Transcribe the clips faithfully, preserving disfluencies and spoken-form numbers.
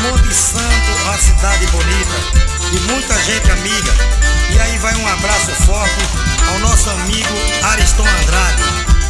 Monte Santo, a cidade bonita e muita gente amiga. E aí vai um abraço forte ao nosso amigo Ariston Andrade.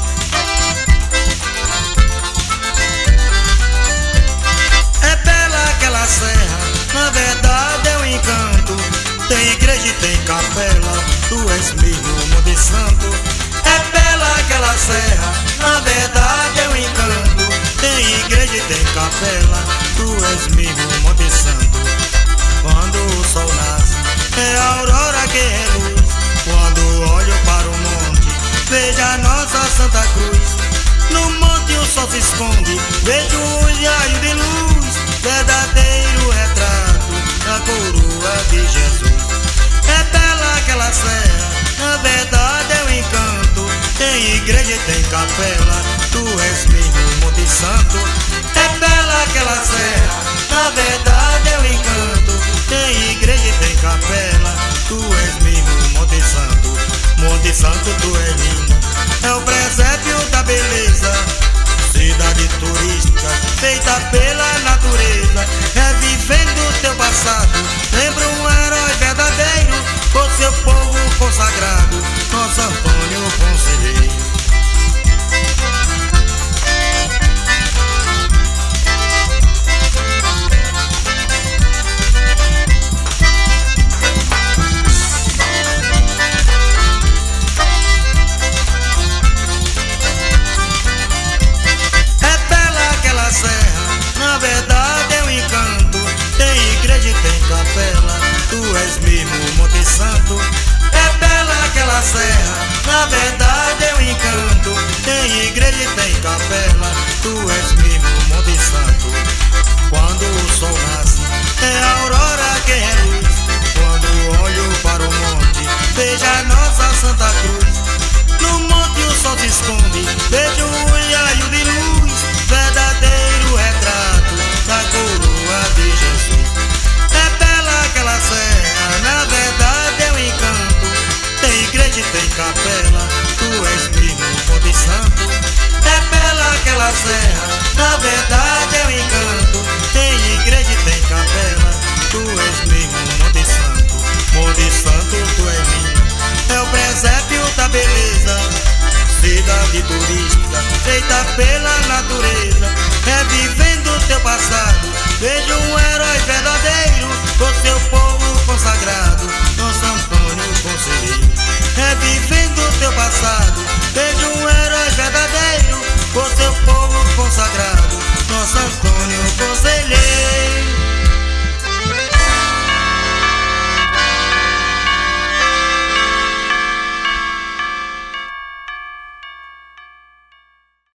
É bela aquela serra, na verdade é um encanto. Tem igreja e tem capela, tu és mesmo Monte Santo. É bela aquela serra, na verdade é um encanto. Tem igreja e tem capela, tu és mesmo Monte Santo. Quando o sol nasce, é a aurora que reluz. Quando olho para o monte, vejo a nossa Santa Cruz. No monte o sol se esconde, vejo um raio de luz. Verdadeiro retrato da coroa de Jesus. É bela aquela serra, na verdade é um encanto. Tem igreja e tem capela, tu és mesmo Monte Santo. É bela aquela serra, na verdade é um encanto. Tem igreja e tem capela, tu és mesmo Monte Santo. Monte Santo, tu és linda, é o presépio da beleza. Cidade turística, feita pela natureza, revivendo teu passado. Lembra um herói verdadeiro, por seu povo consagrado, nosso Antônio Conselheiro. Na verdade é um encanto, tem igreja e tem capela, tu és mesmo Monte Santo. É bela aquela serra, na verdade é um encanto, tem igreja e tem capela, tu és mesmo Monte Santo. Quando o sol nasce, é a aurora que reluz. Quando olho para o monte, vejo a nossa Santa Cruz. No monte o sol se esconde, vejo um raio de luz. Verdadeiro retrato da coroa de Jesus. É bela aquela serra, na verdade é um encanto. Tem igreja e tem capela, tu és mesmo Monte Santo. É bela aquela serra, na verdade é um encanto. Tem igreja e tem capela, tu és mesmo Monte Santo. Monte Santo, tu és lindo, é o presépio da beleza. Cidade turística, feita pela natureza, revivendo teu passado. Vejo um herói verdadeiro, por seu povo consagrado, nosso Antônio Conselheiro. Revivendo teu passado, vejo um herói verdadeiro, por seu povo consagrado, nosso Antônio.